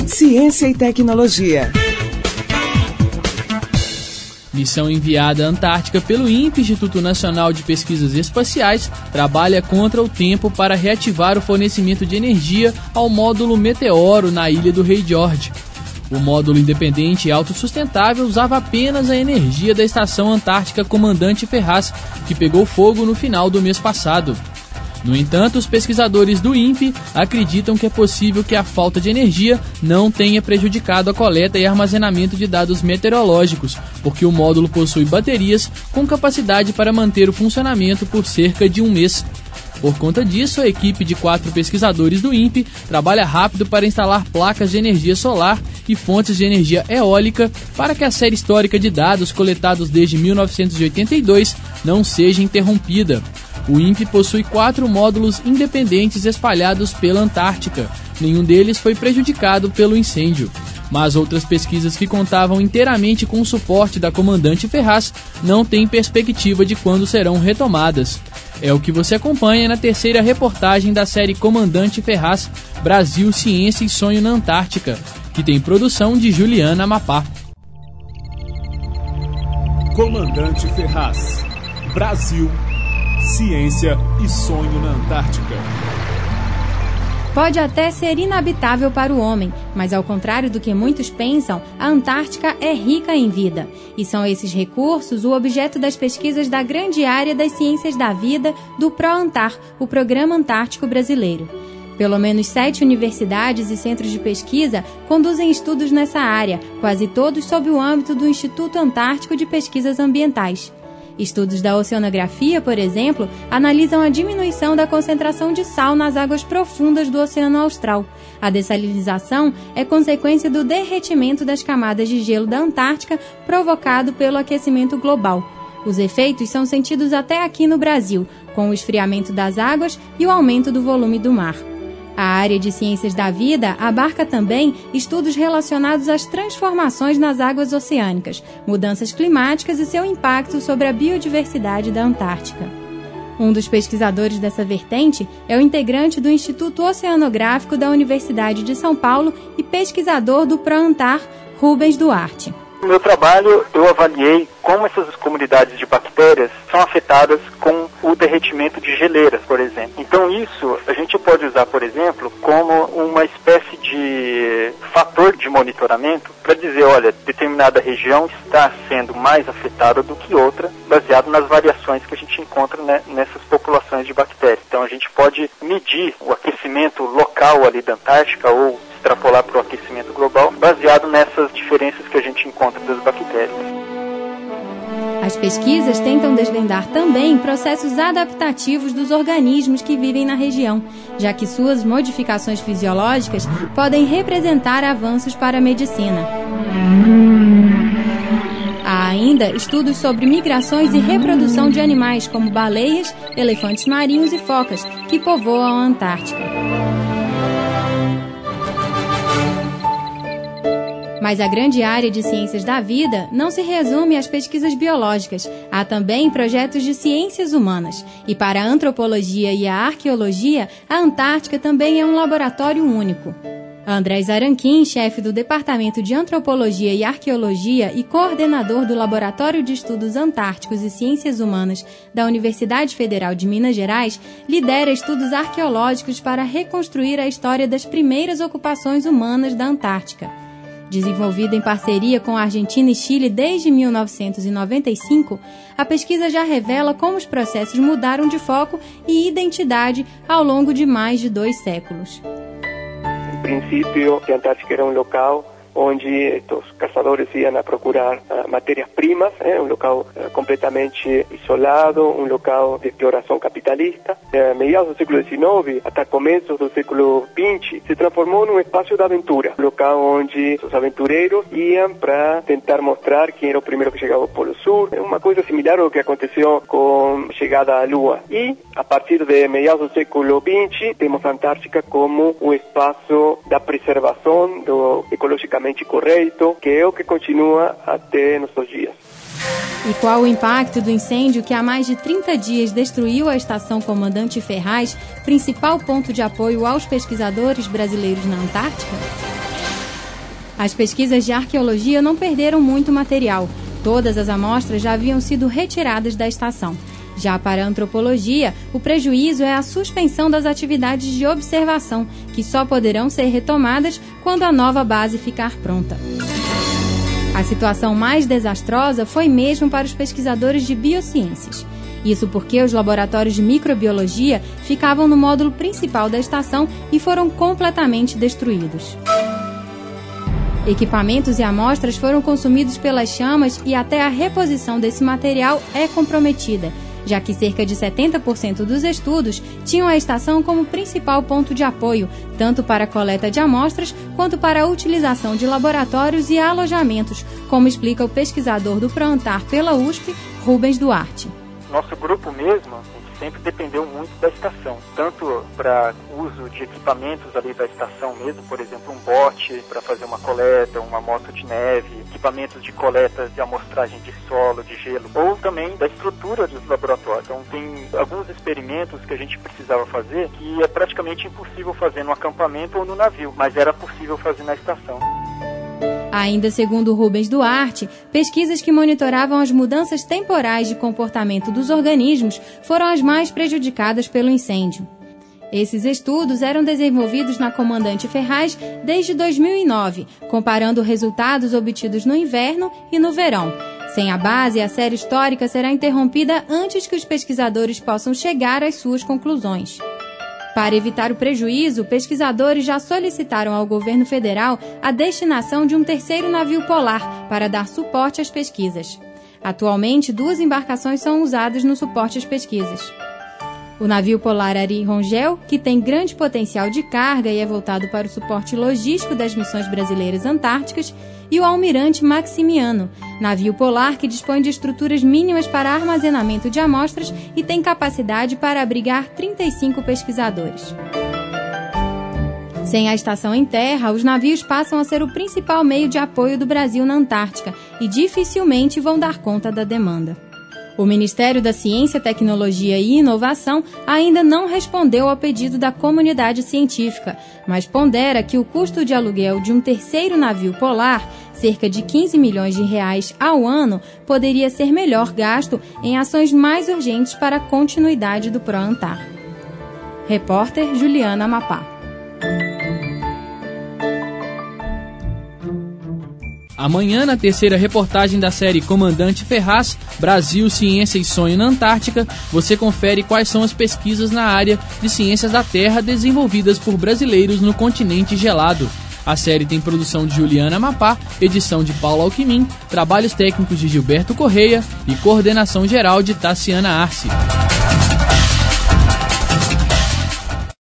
Ciência e tecnologia. Missão enviada à Antártica pelo INPE, Instituto Nacional de Pesquisas Espaciais, trabalha contra o tempo para reativar o fornecimento de energia ao módulo Meteoro na ilha do Rei George. O módulo independente e autossustentável usava apenas a energia da Estação Antártica Comandante Ferraz, que pegou fogo no final do mês passado. No entanto, os pesquisadores do INPE acreditam que é possível que a falta de energia não tenha prejudicado a coleta e armazenamento de dados meteorológicos, porque o módulo possui baterias com capacidade para manter o funcionamento por cerca de um mês. Por conta disso, a equipe de 4 pesquisadores do INPE trabalha rápido para instalar placas de energia solar e fontes de energia eólica para que a série histórica de dados coletados desde 1982 não seja interrompida. O INPE possui 4 módulos independentes espalhados pela Antártica. Nenhum deles foi prejudicado pelo incêndio. Mas outras pesquisas que contavam inteiramente com o suporte da Comandante Ferraz não têm perspectiva de quando serão retomadas. É o que você acompanha na terceira reportagem da série Comandante Ferraz, Brasil, Ciência e Sonho na Antártica, que tem produção de Juliana Amapá. Comandante Ferraz, Brasil, Ciência e Sonho na Antártica. Pode até ser inabitável para o homem, mas ao contrário do que muitos pensam, a Antártica é rica em vida. E são esses recursos o objeto das pesquisas da grande área das ciências da vida do ProAntar, o Programa Antártico Brasileiro. Pelo menos 7 universidades e centros de pesquisa conduzem estudos nessa área, quase todos sob o âmbito do Instituto Antártico de Pesquisas Ambientais. Estudos da oceanografia, por exemplo, analisam a diminuição da concentração de sal nas águas profundas do Oceano Austral. A dessalinização é consequência do derretimento das camadas de gelo da Antártica provocado pelo aquecimento global. Os efeitos são sentidos até aqui no Brasil, com o esfriamento das águas e o aumento do volume do mar. A área de ciências da vida abarca também estudos relacionados às transformações nas águas oceânicas, mudanças climáticas e seu impacto sobre a biodiversidade da Antártica. Um dos pesquisadores dessa vertente é o integrante do Instituto Oceanográfico da Universidade de São Paulo e pesquisador do ProAntar, Rubens Duarte. No meu trabalho, eu avaliei como essas comunidades de bactérias são afetadas com o derretimento de geleiras, por exemplo. Então isso a gente pode usar, por exemplo, como uma espécie de fator de monitoramento para dizer, olha, determinada região está sendo mais afetada do que outra, baseado nas variações que a gente encontra, né, nessas populações de bactérias. Então a gente pode medir o aquecimento local ali da Antártica ou extrapolar para o aquecimento global, baseado nessas diferenças que a gente encontra das bactérias. As pesquisas tentam desvendar também processos adaptativos dos organismos que vivem na região, já que suas modificações fisiológicas podem representar avanços para a medicina. Há ainda estudos sobre migrações e reprodução de animais como baleias, elefantes marinhos e focas, que povoam a Antártica. Mas a grande área de ciências da vida não se resume às pesquisas biológicas. Há também projetos de ciências humanas. E para a antropologia e a arqueologia, a Antártica também é um laboratório único. Andrés Aranquim, chefe do Departamento de Antropologia e Arqueologia e coordenador do Laboratório de Estudos Antárticos e Ciências Humanas da Universidade Federal de Minas Gerais, lidera estudos arqueológicos para reconstruir a história das primeiras ocupações humanas da Antártica. Desenvolvida em parceria com a Argentina e Chile desde 1995, a pesquisa já revela como os processos mudaram de foco e identidade ao longo de mais de 2 séculos. Em princípio, a Antártica era um local onde estes caçadores iam a procurar matérias-primas, um local completamente isolado, um local de exploração capitalista. Meados do século XIX até começos do século XX, se transformou num espaço de aventura, um local onde os aventureiros iam para tentar mostrar quem era o primeiro que chegava ao Polo Sul, uma coisa similar ao que aconteceu com a chegada à Lua. E, a partir de meados do século XX, temos a Antártica como um espaço da preservação do ecologicamente correto, que é o que continua até nossos dias. E qual o impacto do incêndio que há mais de 30 dias destruiu a Estação Comandante Ferraz, principal ponto de apoio aos pesquisadores brasileiros na Antártica? As pesquisas de arqueologia não perderam muito material. Todas as amostras já haviam sido retiradas da estação. Já para a antropologia, o prejuízo é a suspensão das atividades de observação, que só poderão ser retomadas quando a nova base ficar pronta. A situação mais desastrosa foi mesmo para os pesquisadores de biociências. Isso porque os laboratórios de microbiologia ficavam no módulo principal da estação e foram completamente destruídos. Equipamentos e amostras foram consumidos pelas chamas e até a reposição desse material é comprometida, já que cerca de 70% dos estudos tinham a estação como principal ponto de apoio, tanto para a coleta de amostras quanto para a utilização de laboratórios e alojamentos, como explica o pesquisador do PROANTAR pela USP, Rubens Duarte. Nosso grupo mesmo sempre dependeu muito da estação, tanto para uso de equipamentos ali da estação mesmo, por exemplo, um bote para fazer uma coleta, uma moto de neve, equipamentos de coleta de amostragem de solo, de gelo, ou também da estrutura dos laboratórios. Então tem alguns experimentos que a gente precisava fazer que é praticamente impossível fazer no acampamento ou no navio, mas era possível fazer na estação. Ainda segundo Rubens Duarte, pesquisas que monitoravam as mudanças temporais de comportamento dos organismos foram as mais prejudicadas pelo incêndio. Esses estudos eram desenvolvidos na Comandante Ferraz desde 2009, comparando resultados obtidos no inverno e no verão. Sem a base, a série histórica será interrompida antes que os pesquisadores possam chegar às suas conclusões. Para evitar o prejuízo, pesquisadores já solicitaram ao governo federal a destinação de um terceiro navio polar para dar suporte às pesquisas. Atualmente, 2 embarcações são usadas no suporte às pesquisas. O navio polar Ari Rongel, que tem grande potencial de carga e é voltado para o suporte logístico das missões brasileiras antárticas, e o Almirante Maximiano, navio polar que dispõe de estruturas mínimas para armazenamento de amostras e tem capacidade para abrigar 35 pesquisadores. Sem a estação em terra, os navios passam a ser o principal meio de apoio do Brasil na Antártica e dificilmente vão dar conta da demanda. O Ministério da Ciência, Tecnologia e Inovação ainda não respondeu ao pedido da comunidade científica, mas pondera que o custo de aluguel de um terceiro navio polar, cerca de 15 milhões de reais ao ano, poderia ser melhor gasto em ações mais urgentes para a continuidade do PROANTAR. Repórter Juliana Amapá. Amanhã, na terceira reportagem da série Comandante Ferraz, Brasil, Ciência e Sonho na Antártica, você confere quais são as pesquisas na área de ciências da Terra desenvolvidas por brasileiros no continente gelado. A série tem produção de Juliana Amapá, edição de Paulo Alquimim, trabalhos técnicos de Gilberto Correia e coordenação geral de Tassiana Arce.